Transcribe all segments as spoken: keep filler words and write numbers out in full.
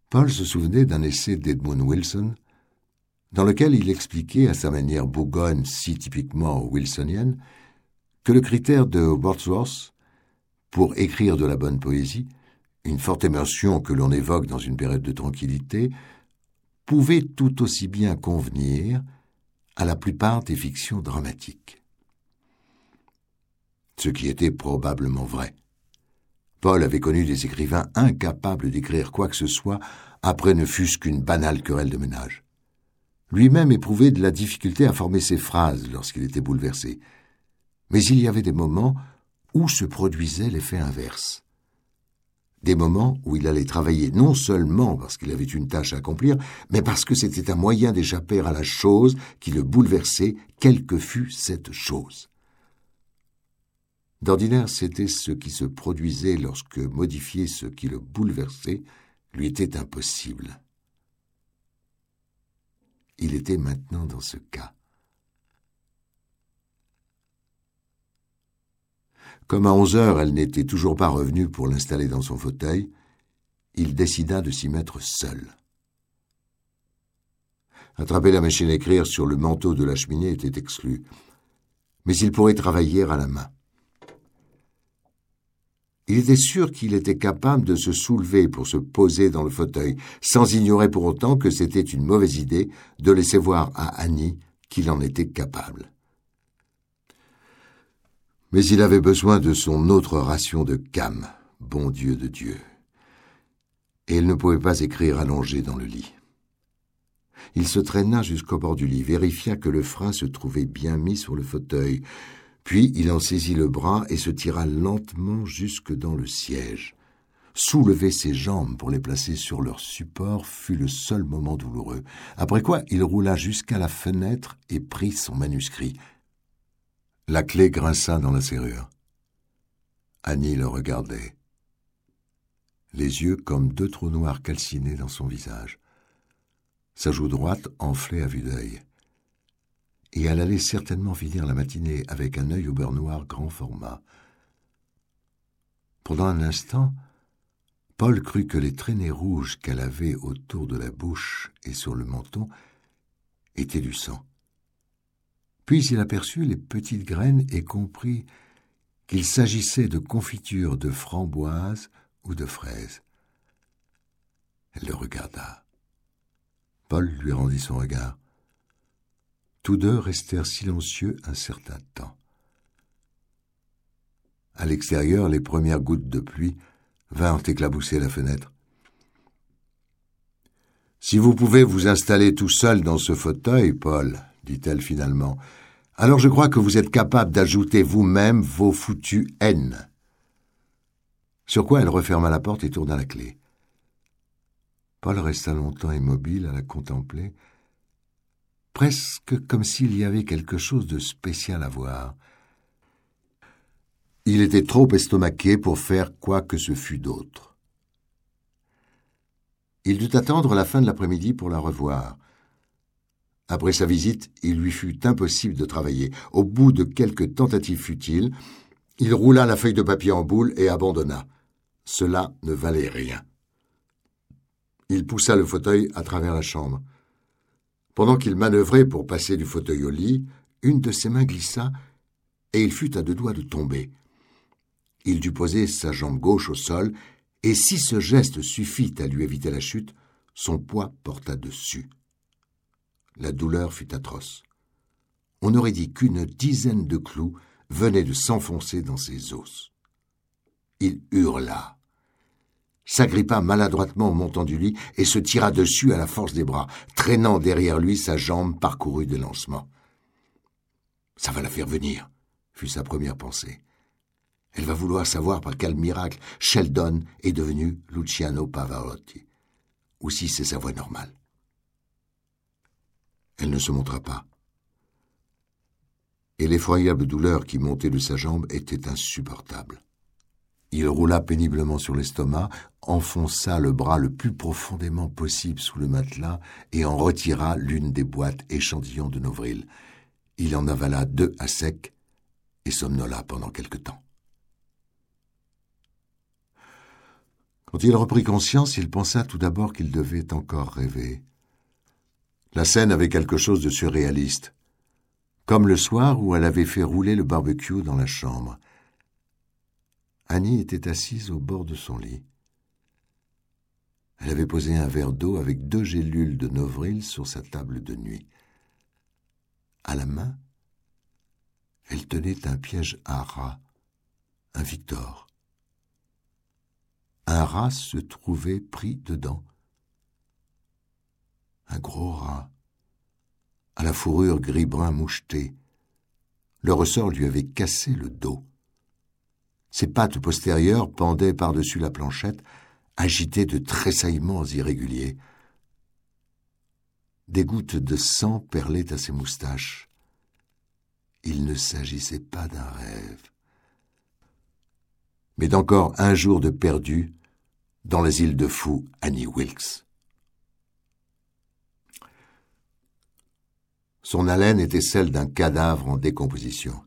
Paul se souvenait d'un essai d'Edmund Wilson, dans lequel il expliquait, à sa manière bougonne si typiquement wilsonienne, que le critère de Wordsworth, pour écrire de la bonne poésie, une forte émotion que l'on évoque dans une période de tranquillité, pouvait tout aussi bien convenir à la plupart des fictions dramatiques. Ce qui était probablement vrai. Paul avait connu des écrivains incapables d'écrire quoi que ce soit après ne fût-ce qu'une banale querelle de ménage. Lui-même éprouvait de la difficulté à former ses phrases lorsqu'il était bouleversé. Mais il y avait des moments où se produisait l'effet inverse. Des moments où il allait travailler non seulement parce qu'il avait une tâche à accomplir, mais parce que c'était un moyen d'échapper à la chose qui le bouleversait, quelle que fût cette chose. D'ordinaire, c'était ce qui se produisait lorsque modifier ce qui le bouleversait lui était impossible. Il était maintenant dans ce cas. Comme à onze heures, elle n'était toujours pas revenue pour l'installer dans son fauteuil, il décida de s'y mettre seul. Attraper la machine à écrire sur le manteau de la cheminée était exclu, mais il pourrait travailler à la main. Il était sûr qu'il était capable de se soulever pour se poser dans le fauteuil, sans ignorer pour autant que c'était une mauvaise idée de laisser voir à Annie qu'il en était capable. Mais il avait besoin de son autre ration de cam, bon Dieu de Dieu. Et il ne pouvait pas écrire allongé dans le lit. Il se traîna jusqu'au bord du lit, vérifia que le frein se trouvait bien mis sur le fauteuil, puis il en saisit le bras et se tira lentement jusque dans le siège. Soulever ses jambes pour les placer sur leur support fut le seul moment douloureux, après quoi il roula jusqu'à la fenêtre et prit son manuscrit. La clé grinça dans la serrure. Annie le regardait, les yeux comme deux trous noirs calcinés dans son visage. Sa joue droite enflait à vue d'œil. Et elle allait certainement finir la matinée avec un œil au beurre noir grand format. Pendant un instant, Paul crut que les traînées rouges qu'elle avait autour de la bouche et sur le menton étaient du sang. Puis il aperçut les petites graines et comprit qu'il s'agissait de confiture de framboise ou de fraise. Elle le regarda. Paul lui rendit son regard. Tous deux restèrent silencieux un certain temps. À l'extérieur, les premières gouttes de pluie vinrent éclabousser la fenêtre. « Si vous pouvez vous installer tout seul dans ce fauteuil, Paul, dit-elle finalement, alors je crois que vous êtes capable d'ajouter vous-même vos foutues haines. » Sur quoi elle referma la porte et tourna la clé. Paul resta longtemps immobile à la contempler, presque comme s'il y avait quelque chose de spécial à voir. Il était trop estomaqué pour faire quoi que ce fût d'autre. Il dut attendre la fin de l'après-midi pour la revoir. Après sa visite, il lui fut impossible de travailler. Au bout de quelques tentatives futiles, il roula la feuille de papier en boule et abandonna. Cela ne valait rien. Il poussa le fauteuil à travers la chambre. Pendant qu'il manœuvrait pour passer du fauteuil au lit, une de ses mains glissa et il fut à deux doigts de tomber. Il dut poser sa jambe gauche au sol et si ce geste suffit à lui éviter la chute, son poids porta dessus. La douleur fut atroce. On aurait dit qu'une dizaine de clous venaient de s'enfoncer dans ses os. Il hurla, s'agrippa maladroitement au montant du lit et se tira dessus à la force des bras, traînant derrière lui sa jambe parcourue de lancement. « Ça va la faire venir », fut sa première pensée. Elle va vouloir savoir par quel miracle Sheldon est devenu Luciano Pavarotti, ou si c'est sa voix normale. Elle ne se montra pas. Et l'effroyable douleur qui montait de sa jambe était insupportable. Il roula péniblement sur l'estomac, enfonça le bras le plus profondément possible sous le matelas et en retira l'une des boîtes échantillons de Novril. Il en avala deux à sec et somnola pendant quelque temps. Quand il reprit conscience, il pensa tout d'abord qu'il devait encore rêver. La scène avait quelque chose de surréaliste, comme le soir où elle avait fait rouler le barbecue dans la chambre. Annie était assise au bord de son lit. Elle avait posé un verre d'eau avec deux gélules de Novril sur sa table de nuit. À la main, elle tenait un piège à rat, un Victor. Un rat se trouvait pris dedans. Un gros rat, à la fourrure gris-brun mouchetée. Le ressort lui avait cassé le dos. Ses pattes postérieures pendaient par-dessus la planchette, agitées de tressaillements irréguliers. Des gouttes de sang perlaient à ses moustaches. Il ne s'agissait pas d'un rêve, mais d'encore un jour de perdu dans l'asile de fous Annie Wilkes. Son haleine était celle d'un cadavre en décomposition.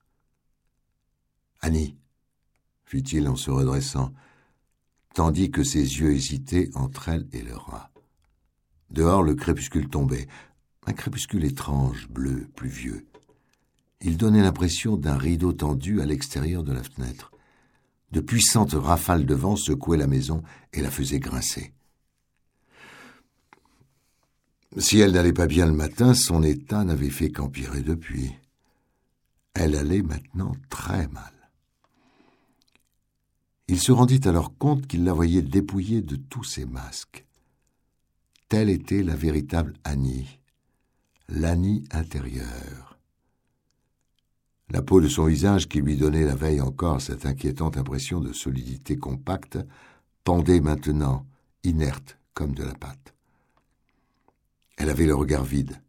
« Annie », fit-il en se redressant, tandis que ses yeux hésitaient entre elle et le rat. Dehors, le crépuscule tombait, un crépuscule étrange, bleu, pluvieux. Il donnait l'impression d'un rideau tendu à l'extérieur de la fenêtre. De puissantes rafales de vent secouaient la maison et la faisaient grincer. Si elle n'allait pas bien le matin, son état n'avait fait qu'empirer depuis. Elle allait maintenant très mal. Il se rendit alors compte qu'il la voyait dépouillée de tous ses masques. Telle était la véritable Annie, l'Annie intérieure. La peau de son visage, qui lui donnait la veille encore cette inquiétante impression de solidité compacte, pendait maintenant, inerte comme de la pâte. Elle avait le regard vide.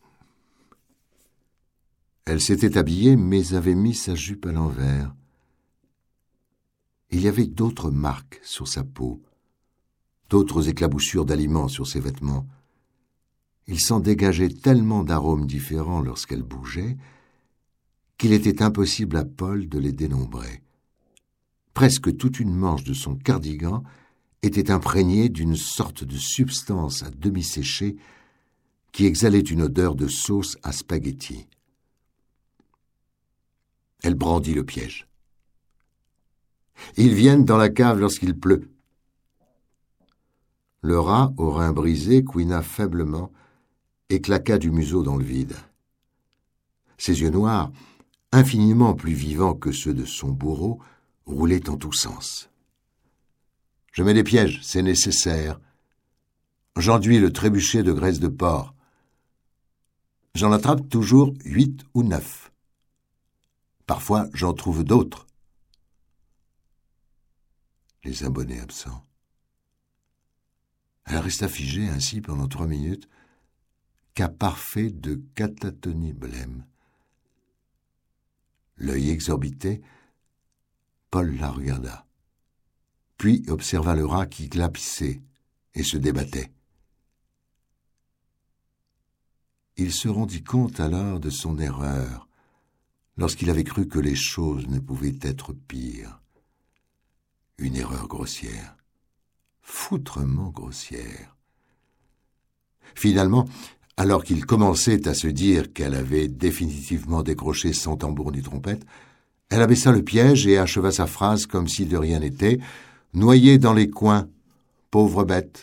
Elle s'était habillée, mais avait mis sa jupe à l'envers. Il y avait d'autres marques sur sa peau, d'autres éclaboussures d'aliments sur ses vêtements. Il s'en dégageait tellement d'arômes différents lorsqu'elle bougeait qu'il était impossible à Paul de les dénombrer. Presque toute une manche de son cardigan était imprégnée d'une sorte de substance à demi séchée qui exhalait une odeur de sauce à spaghetti. Elle brandit le piège. « Ils viennent dans la cave lorsqu'il pleut. » Le rat, aux reins brisés, couina faiblement et claqua du museau dans le vide. Ses yeux noirs, infiniment plus vivants que ceux de son bourreau, roulaient en tous sens. « Je mets des pièges, c'est nécessaire. J'enduis le trébuchet de graisse de porc. J'en attrape toujours huit ou neuf. Parfois, j'en trouve d'autres. » Les abonnés absents. Elle resta figée ainsi pendant trois minutes, cas parfait de catatonie blême. L'œil exorbité, Paul la regarda, puis observa le rat qui glapissait et se débattait. Il se rendit compte alors de son erreur, lorsqu'il avait cru que les choses ne pouvaient être pires. Une erreur grossière, foutrement grossière. Finalement, alors qu'il commençait à se dire qu'elle avait définitivement décroché sans tambour ni trompette, elle abaissa le piège et acheva sa phrase comme si de rien n'était, noyée dans les coins, pauvre bête.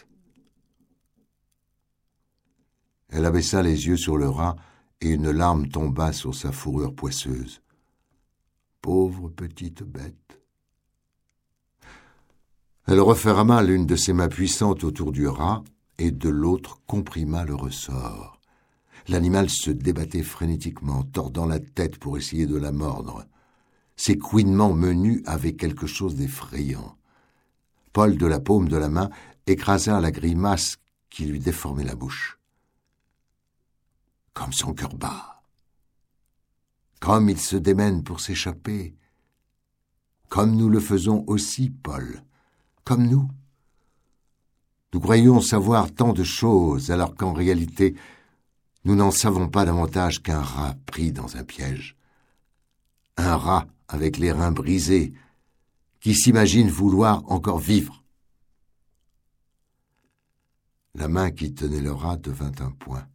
Elle abaissa les yeux sur le rat et une larme tomba sur sa fourrure poisseuse. Pauvre petite bête. Elle referma l'une de ses mains puissantes autour du rat et de l'autre comprima le ressort. L'animal se débattait frénétiquement, tordant la tête pour essayer de la mordre. Ses couinements menus avaient quelque chose d'effrayant. Paul, de la paume de la main, écrasa la grimace qui lui déformait la bouche. Comme son cœur bat. Comme il se démène pour s'échapper. Comme nous le faisons aussi, Paul. Comme nous. Nous croyons savoir tant de choses, alors qu'en réalité, nous n'en savons pas davantage qu'un rat pris dans un piège. Un rat avec les reins brisés, qui s'imagine vouloir encore vivre. La main qui tenait le rat devint un poing.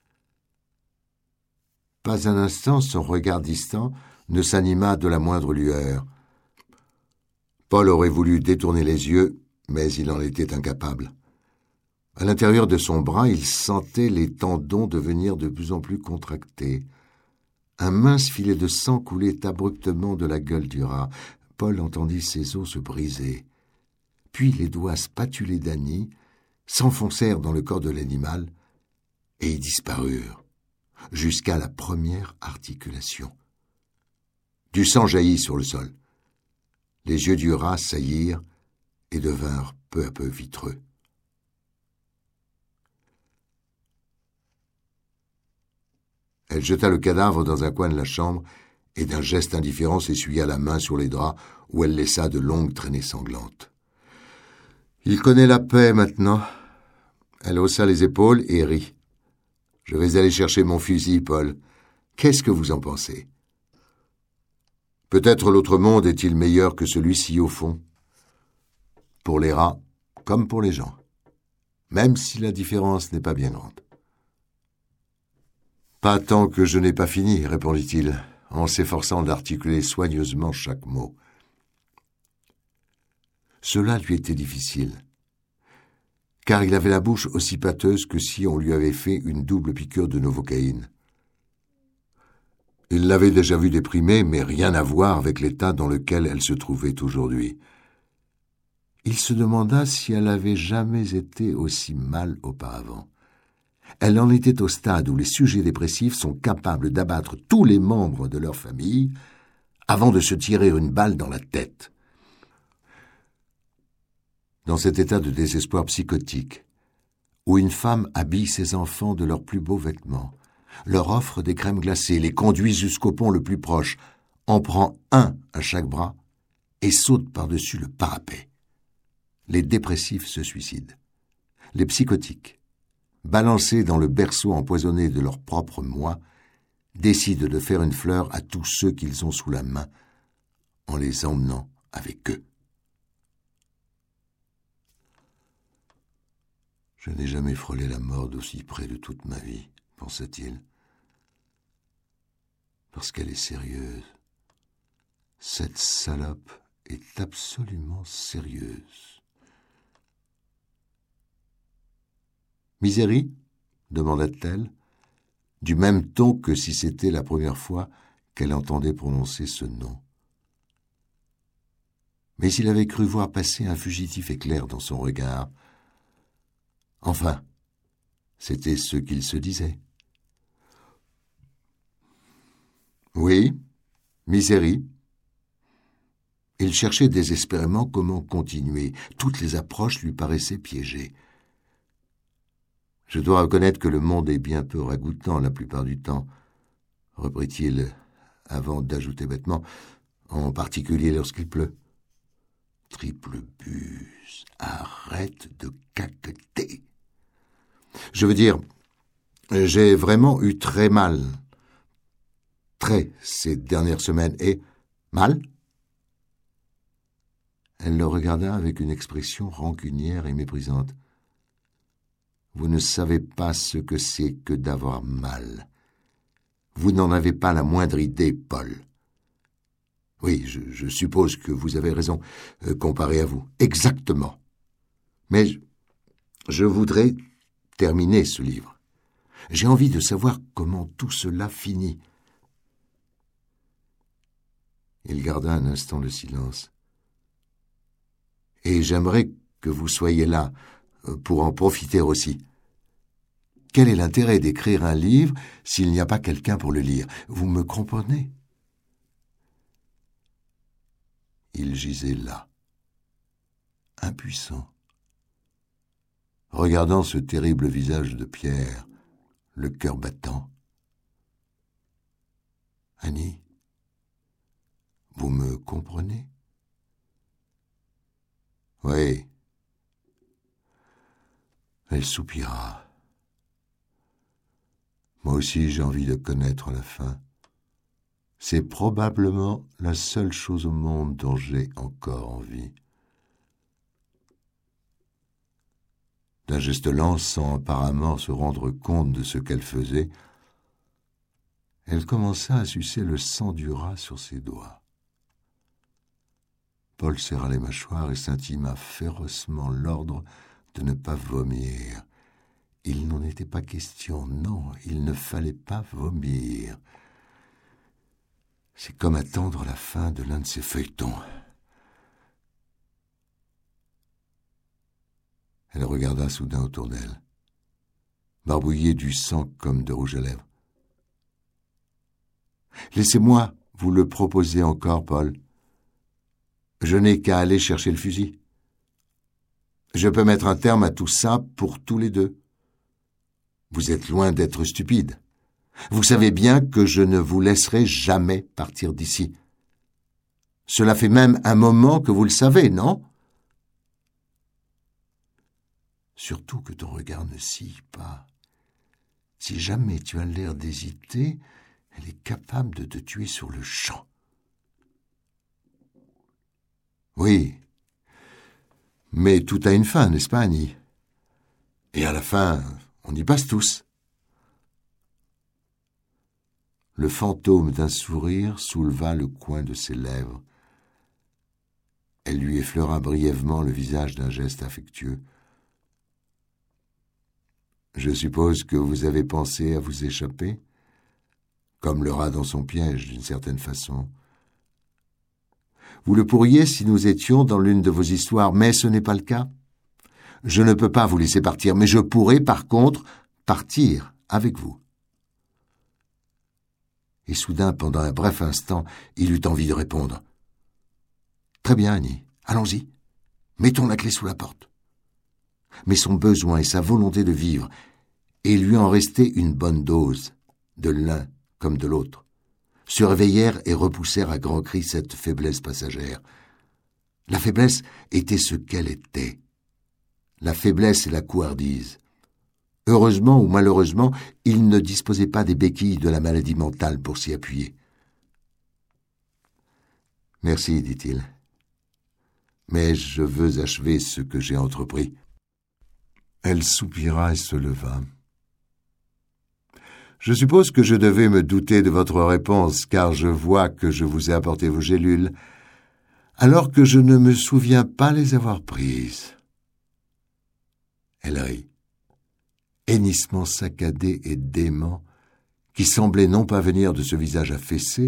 Pas un instant son regard distant ne s'anima de la moindre lueur. Paul aurait voulu détourner les yeux, mais il en était incapable. À l'intérieur de son bras, il sentait les tendons devenir de plus en plus contractés. Un mince filet de sang coulait abruptement de la gueule du rat. Paul entendit ses os se briser. Puis les doigts spatulés d'Annie s'enfoncèrent dans le corps de l'animal et y disparurent, jusqu'à la première articulation. Du sang jaillit sur le sol. Les yeux du rat saillirent et devinrent peu à peu vitreux. Elle jeta le cadavre dans un coin de la chambre et d'un geste indifférent s'essuya la main sur les draps où elle laissa de longues traînées sanglantes. « Il connaît la paix maintenant. » Elle haussa les épaules et rit. « Je vais aller chercher mon fusil, Paul. Qu'est-ce que vous en pensez ? Peut-être l'autre monde est-il meilleur que celui-ci au fond. Pour les rats, comme pour les gens. Même si la différence n'est pas bien grande. » « Pas tant que je n'ai pas fini, répondit-il, en s'efforçant d'articuler soigneusement chaque mot. Cela lui était difficile, car il avait la bouche aussi pâteuse que si on lui avait fait une double piqûre de novocaïne. Il l'avait déjà vue déprimée, mais rien à voir avec l'état dans lequel elle se trouvait aujourd'hui. Il se demanda si elle avait jamais été aussi mal auparavant. Elle en était au stade où les sujets dépressifs sont capables d'abattre tous les membres de leur famille avant de se tirer une balle dans la tête. Dans cet état de désespoir psychotique, où une femme habille ses enfants de leurs plus beaux vêtements, leur offre des crèmes glacées, les conduit jusqu'au pont le plus proche, en prend un à chaque bras et saute par-dessus le parapet. Les dépressifs se suicident. Les psychotiques, balancés dans le berceau empoisonné de leur propre moi, décident de faire une fleur à tous ceux qu'ils ont sous la main, en les emmenant avec eux. Je n'ai jamais frôlé la mort d'aussi près de toute ma vie, pensa-t-il. Parce qu'elle est sérieuse. Cette salope est absolument sérieuse. « Misery ?» demanda-t-elle, du même ton que si c'était la première fois qu'elle entendait prononcer ce nom. Mais il avait cru voir passer un fugitif éclair dans son regard. Enfin, c'était ce qu'il se disait. « Oui, Misery. » Il cherchait désespérément comment continuer. Toutes les approches lui paraissaient piégées. « Je dois reconnaître que le monde est bien peu ragoûtant la plupart du temps, » reprit-il, avant d'ajouter bêtement, « en particulier lorsqu'il pleut. »« Triple buse, arrête de caqueter. » Je veux dire, j'ai vraiment eu très mal, très, ces dernières semaines, et mal ? Elle le regarda avec une expression rancunière et méprisante. Vous ne savez pas ce que c'est que d'avoir mal. Vous n'en avez pas la moindre idée, Paul. Oui, je, je suppose que vous avez raison, euh, comparé à vous. Exactement. Mais je, je voudrais terminer ce livre. J'ai envie de savoir comment tout cela finit. Il garda un instant le silence. Et j'aimerais que vous soyez là, pour en profiter aussi. Quel est l'intérêt d'écrire un livre s'il n'y a pas quelqu'un pour le lire? Vous me comprenez? Il gisait là, impuissant, regardant ce terrible visage de pierre, le cœur battant. Annie, vous me comprenez? Oui. Elle soupira. Moi aussi j'ai envie de connaître la fin. C'est probablement la seule chose au monde dont j'ai encore envie. d'un geste lent sans apparemment se rendre compte de ce qu'elle faisait, elle commença à sucer le sang du rat sur ses doigts. Paul serra les mâchoires et s'intima férocement l'ordre de ne pas vomir. Il n'en était pas question, non, il ne fallait pas vomir. C'est comme attendre la fin de l'un de ces feuilletons. Elle regarda soudain autour d'elle, barbouillée du sang comme de rouge à lèvres. « Laissez-moi vous le proposer encore, Paul. Je n'ai qu'à aller chercher le fusil. Je peux mettre un terme à tout ça pour tous les deux. Vous êtes loin d'être stupide. Vous savez bien que je ne vous laisserai jamais partir d'ici. Cela fait même un moment que vous le savez, non ? Surtout que ton regard ne scie pas. Si jamais tu as l'air d'hésiter, elle est capable de te tuer sur le champ. Oui, mais tout a une fin, n'est-ce pas, Annie ? Et à la fin, on y passe tous. Le fantôme d'un sourire souleva le coin de ses lèvres. Elle lui effleura brièvement le visage d'un geste affectueux. « Je suppose que vous avez pensé à vous échapper, comme le rat dans son piège, d'une certaine façon. Vous le pourriez si nous étions dans l'une de vos histoires, mais ce n'est pas le cas. Je ne peux pas vous laisser partir, mais je pourrais, par contre, partir avec vous. » Et soudain, pendant un bref instant, il eut envie de répondre. « Très bien, Annie, allons-y. Mettons la clé sous la porte. » Mais son besoin et sa volonté de vivre, et il lui en restait une bonne dose, de l'un comme de l'autre, se réveillèrent et repoussèrent à grands cris cette faiblesse passagère. La faiblesse était ce qu'elle était. La faiblesse et la couardise. Heureusement ou malheureusement, il ne disposait pas des béquilles de la maladie mentale pour s'y appuyer. « Merci, dit-il. Mais je veux achever ce que j'ai entrepris. » Elle soupira et se leva. « Je suppose que je devais me douter de votre réponse, car je vois que je vous ai apporté vos gélules, alors que je ne me souviens pas les avoir prises. » Elle rit. Hennissement saccadé et dément, qui semblait non pas venir de ce visage affaissé,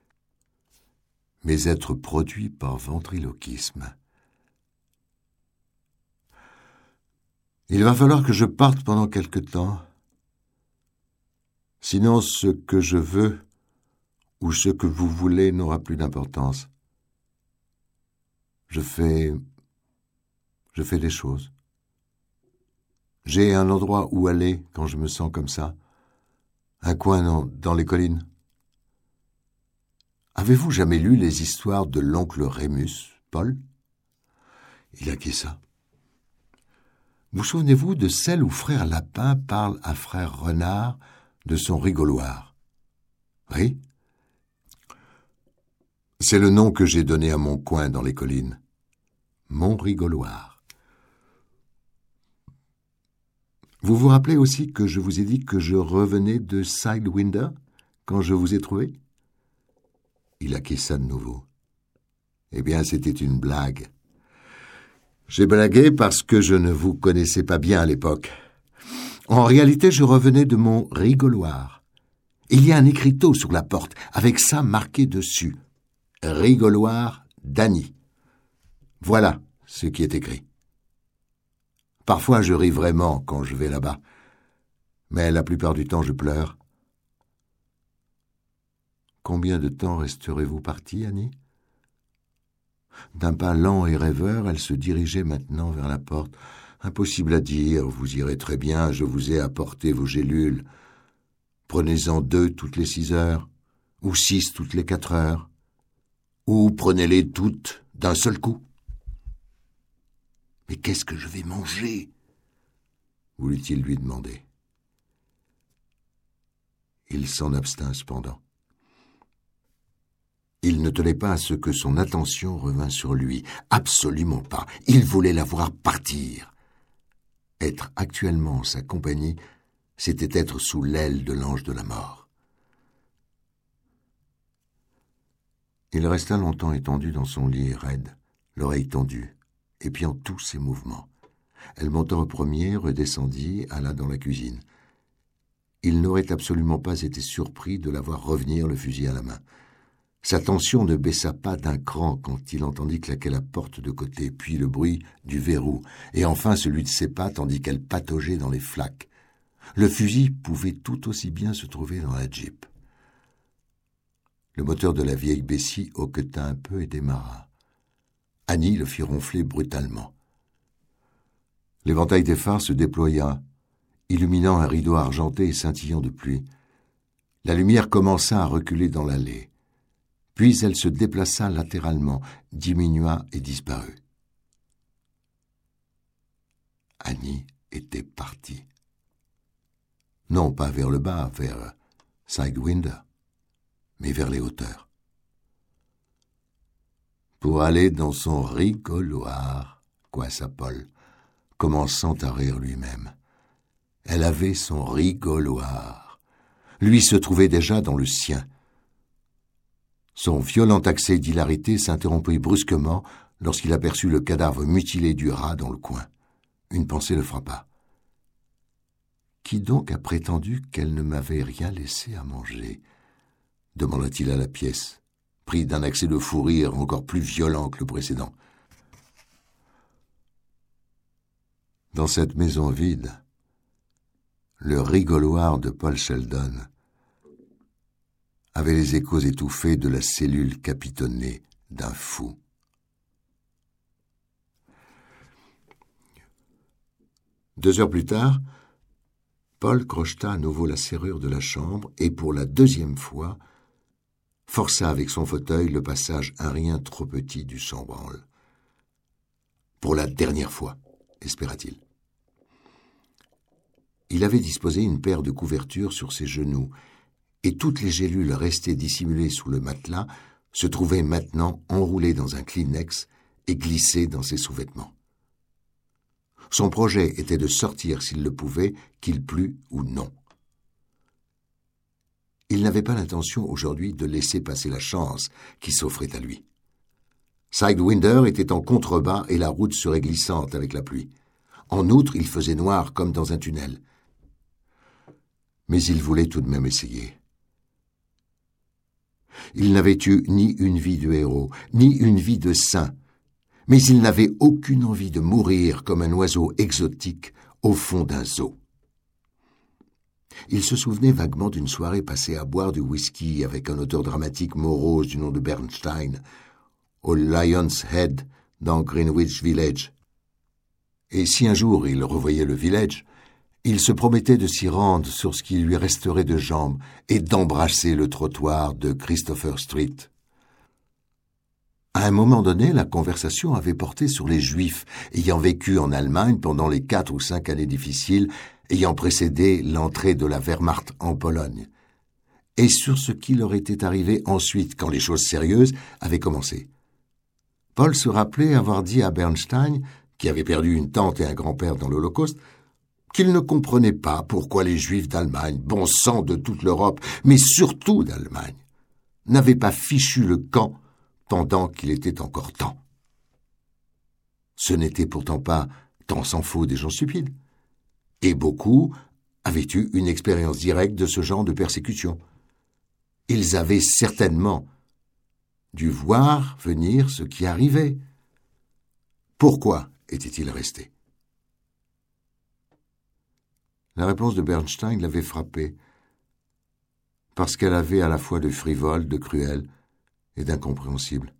mais être produit par ventriloquisme. Il va falloir que je parte pendant quelque temps. Sinon, ce que je veux ou ce que vous voulez n'aura plus d'importance. Je fais... je fais des choses. J'ai un endroit où aller quand je me sens comme ça. Un coin dans, dans les collines. Avez-vous jamais lu les histoires de l'oncle Rémus, Paul ? Il acquiesça. Vous souvenez-vous de celle où frère Lapin parle à frère Renard de son rigoloir ? Oui. C'est le nom que j'ai donné à mon coin dans les collines. Mon rigoloir. Vous vous rappelez aussi que je vous ai dit que je revenais de Sidewinder quand je vous ai trouvé ? Il acquiesça de nouveau. Eh bien, c'était une blague. J'ai blagué parce que je ne vous connaissais pas bien à l'époque. En réalité, je revenais de mon rigoloir. Il y a un écriteau sur la porte, avec ça marqué dessus. Rigoloir d'Annie. Voilà ce qui est écrit. Parfois, je ris vraiment quand je vais là-bas, mais la plupart du temps, je pleure. Combien de temps resterez-vous partie, Annie ? D'un pas lent et rêveur, elle se dirigeait maintenant vers la porte. Impossible à dire, vous irez très bien, je vous ai apporté vos gélules. Prenez-en deux toutes les six heures, ou six toutes les quatre heures, ou prenez-les toutes d'un seul coup. Mais qu'est-ce que je vais manger ? Voulut-il lui demander. Il s'en abstint cependant. Il ne tenait pas à ce que son attention revînt sur lui. Absolument pas. Il voulait la voir partir. être actuellement en sa compagnie, c'était être sous l'aile de l'ange de la mort. Il resta longtemps étendu dans son lit raide, l'oreille tendue, épiant tous ses mouvements. Elle monta au premier, redescendit, alla dans la cuisine. Il n'aurait absolument pas été surpris de la voir revenir le fusil à la main. Sa tension ne baissa pas d'un cran quand il entendit claquer la porte de côté, puis le bruit du verrou, et enfin celui de ses pas tandis qu'elle pataugeait dans les flaques. Le fusil pouvait tout aussi bien se trouver dans la Jeep. Le moteur de la vieille Bessie hoqueta un peu et démarra. Annie le fit ronfler brutalement. L'éventail des phares se déploya, illuminant un rideau argenté et scintillant de pluie. La lumière commença à reculer dans l'allée. Puis elle se déplaça latéralement, diminua et disparut. Annie était partie. Non pas vers le bas, vers Sidewinder, mais vers les hauteurs. Pour aller dans son rigoloir, coissa Paul, commençant à rire lui-même. Elle avait son rigoloir. Lui se trouvait déjà dans le sien. Son violent accès d'hilarité s'interrompit brusquement lorsqu'il aperçut le cadavre mutilé du rat dans le coin. Une pensée le frappa. Qui donc a prétendu qu'elle ne m'avait rien laissé à manger ? Demanda-t-il à la pièce, pris d'un accès de fou rire encore plus violent que le précédent. Dans cette maison vide, le rigoloir de Paul Sheldon avait les échos étouffés de la cellule capitonnée d'un fou. Deux heures plus tard, Paul crocheta à nouveau la serrure de la chambre et, pour la deuxième fois, força avec son fauteuil le passage un rien trop petit du chambranle. Pour la dernière fois, espéra-t-il. Il avait disposé une paire de couvertures sur ses genoux, et toutes les gélules restées dissimulées sous le matelas se trouvaient maintenant enroulées dans un Kleenex et glissées dans ses sous-vêtements. Son projet était de sortir s'il le pouvait, qu'il plût ou non. Il n'avait pas l'intention aujourd'hui de laisser passer la chance qui s'offrait à lui. Sidewinder était en contrebas et la route serait glissante avec la pluie. En outre, il faisait noir comme dans un tunnel. Mais il voulait tout de même essayer. Il n'avait eu ni une vie de héros, ni une vie de saint, mais il n'avait aucune envie de mourir comme un oiseau exotique au fond d'un zoo. Il se souvenait vaguement d'une soirée passée à boire du whisky avec un auteur dramatique morose du nom de Bernstein, au Lion's Head, dans Greenwich Village. Et si un jour il revoyait le village, il se promettait de s'y rendre sur ce qui lui resterait de jambes et d'embrasser le trottoir de Christopher Street. À un moment donné, la conversation avait porté sur les Juifs ayant vécu en Allemagne pendant les quatre ou cinq années difficiles ayant précédé l'entrée de la Wehrmacht en Pologne, et sur ce qui leur était arrivé ensuite quand les choses sérieuses avaient commencé. Paul se rappelait avoir dit à Bernstein, qui avait perdu une tante et un grand-père dans l'Holocauste, qu'il ne comprenait pas pourquoi les Juifs d'Allemagne, bon sang de toute l'Europe, mais surtout d'Allemagne, n'avaient pas fichu le camp pendant qu'il était encore temps. Ce n'était pourtant pas, tant s'en faut, des gens stupides. Et beaucoup avaient eu une expérience directe de ce genre de persécution. Ils avaient certainement dû voir venir ce qui arrivait. Pourquoi étaient-ils restés ? La réponse de Bernstein l'avait frappé, parce qu'elle avait à la fois de frivole, de cruel et d'incompréhensible.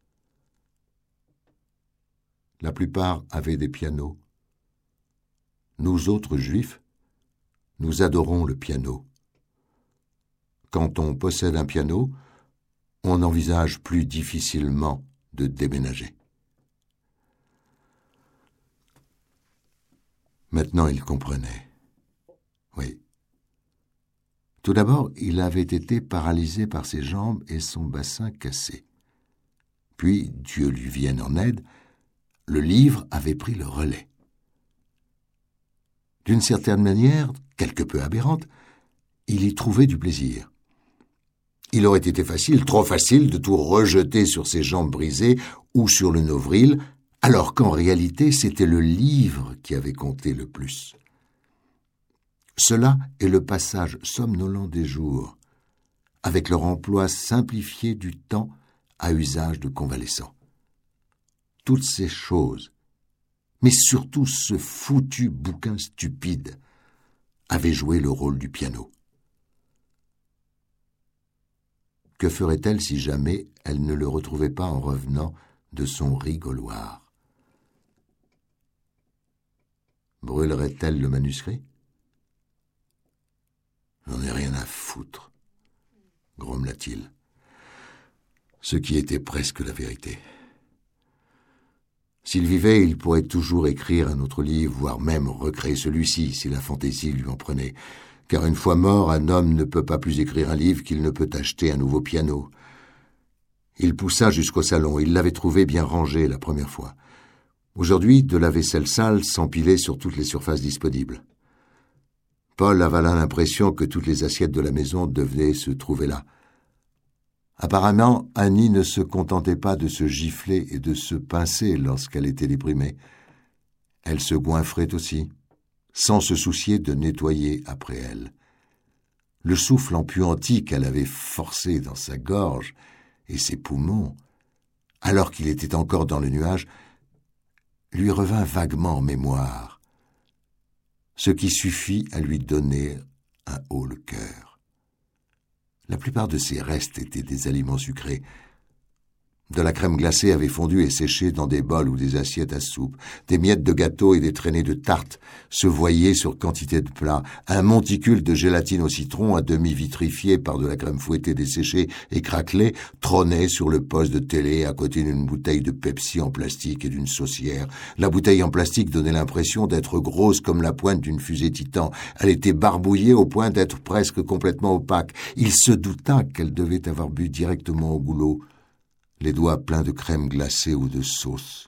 La plupart avaient des pianos. Nous autres juifs, nous adorons le piano. Quand on possède un piano, on envisage plus difficilement de déménager. Maintenant, il comprenait. Oui. Tout d'abord, il avait été paralysé par ses jambes et son bassin cassé. Puis, Dieu lui vienne en aide, le livre avait pris le relais. D'une certaine manière, quelque peu aberrante, il y trouvait du plaisir. Il aurait été facile, trop facile, de tout rejeter sur ses jambes brisées ou sur le nombril, alors qu'en réalité c'était le livre qui avait compté le plus. Cela est le passage somnolent des jours, avec leur emploi simplifié du temps à usage de convalescent. Toutes ces choses, mais surtout ce foutu bouquin stupide, avaient joué le rôle du piano. Que ferait-elle si jamais elle ne le retrouvait pas en revenant de son rigoloir? Brûlerait-elle le manuscrit? J'en ai rien à foutre, grommela-t-il, ce qui était presque la vérité. S'il vivait, il pourrait toujours écrire un autre livre, voire même recréer celui-ci, si la fantaisie lui en prenait. Car une fois mort, un homme ne peut pas plus écrire un livre qu'il ne peut acheter un nouveau piano. Il poussa jusqu'au salon, il l'avait trouvé bien rangé la première fois. Aujourd'hui, de la vaisselle sale s'empilait sur toutes les surfaces disponibles. Paul avala l'impression que toutes les assiettes de la maison devaient se trouver là. Apparemment, Annie ne se contentait pas de se gifler et de se pincer lorsqu'elle était déprimée. Elle se goinfrait aussi, sans se soucier de nettoyer après elle. Le souffle empuanti qu'elle avait forcé dans sa gorge et ses poumons, alors qu'il était encore dans le nuage, lui revint vaguement en mémoire, ce qui suffit à lui donner un haut le cœur. La plupart de ces restes étaient des aliments sucrés. De la crème glacée avait fondu et séché dans des bols ou des assiettes à soupe. Des miettes de gâteau et des traînées de tartes se voyaient sur quantité de plats. Un monticule de gélatine au citron, à demi vitrifié par de la crème fouettée desséchée et craquelée, trônait sur le poste de télé à côté d'une bouteille de Pepsi en plastique et d'une saucière. La bouteille en plastique donnait l'impression d'être grosse comme la pointe d'une fusée Titan. Elle était barbouillée au point d'être presque complètement opaque. Il se douta qu'elle devait avoir bu directement au goulot, les doigts pleins de crème glacée ou de sauce.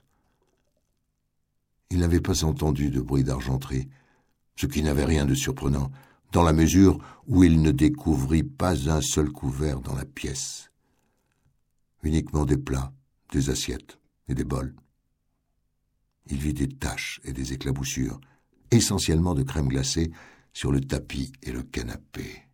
Il n'avait pas entendu de bruit d'argenterie, ce qui n'avait rien de surprenant, dans la mesure où il ne découvrit pas un seul couvert dans la pièce. Uniquement des plats, des assiettes et des bols. Il vit des taches et des éclaboussures, essentiellement de crème glacée, sur le tapis et le canapé.